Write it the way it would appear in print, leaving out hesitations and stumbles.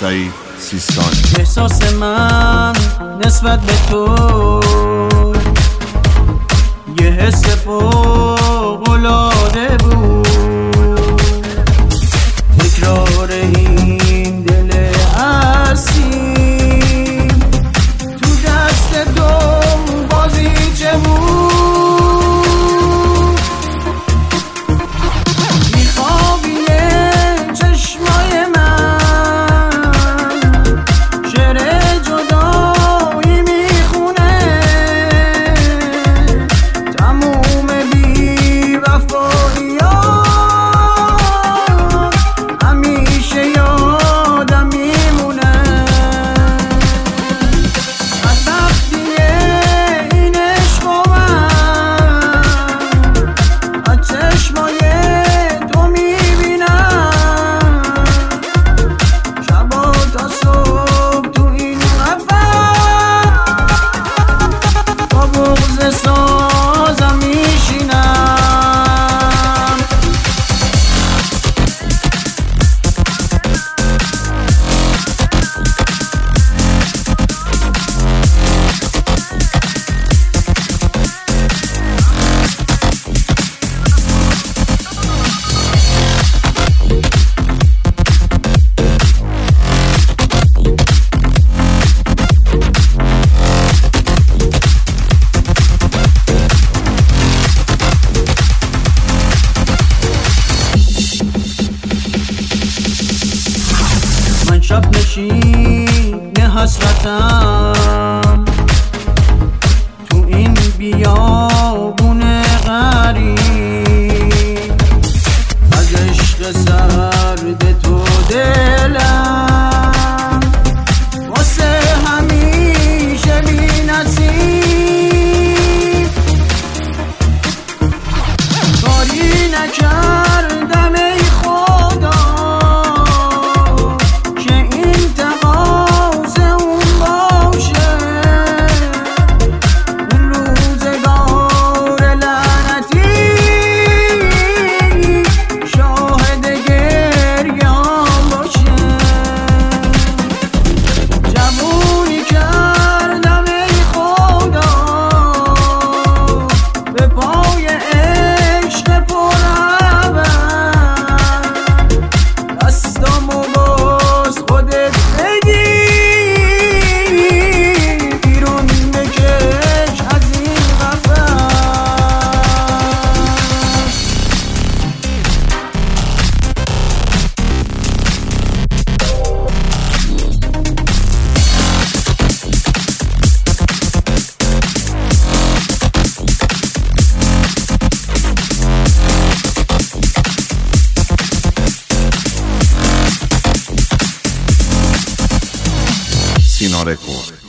سعید سیستان. احساس من نسبت به تو یه حس فوق‌العاده بود، تکرار این دل اسیر تو دست تو بازیچه بود. میخوابیه چشمای من شعر جدایی میخونه، تموم بی‌وفایی‌ها همیشه یادم میمونه. از وقتی این عشق و من از چشمای تو میبینم، شبا تا صبح تو این قفس با بغض سازم میشینم. من شب نشین حسرتم تو این بیابون غریب، از عشق سرد تو دلم واسه همیشه بی‌نصیب. کاری نکردم ای خدا که این تقاضا اون باشه، اون روزگار لعنتی شاهد گریه‌ام باشه. جوونی کردم ای خدا به پای عشق پرهوس، دستامو باز خودت بگیر، بیرون بکش از این قفس. سینا رکورد.